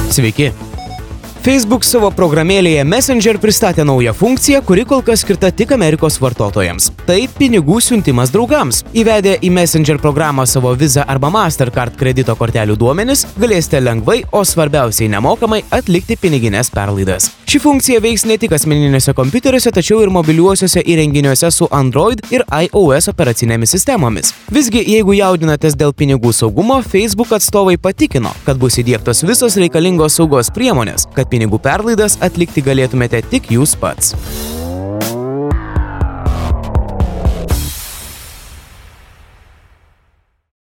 Sveiki! Facebook savo programėlėje Messenger pristatė naują funkciją, kuri kol kas skirta tik Amerikos vartotojams. Tai pinigų siuntimas draugams. Įvedę į Messenger programą savo Visa arba Mastercard kredito kortelių duomenis, galėsite lengvai, o svarbiausiai nemokamai atlikti piniginės perlaidas. Ši funkcija veiks ne tik asmeniniuose kompiuteriuose, tačiau ir mobiliuosiuose įrenginiuose su Android ir iOS operacinėmis sistemomis. Visgi, jeigu jaudinatės dėl pinigų saugumo, Facebook atstovai patikino, kad bus įdiegtos visos reikalingos saugos priemonės, kad pinigų perlaidas atlikti galėtumėte tik jūs pats.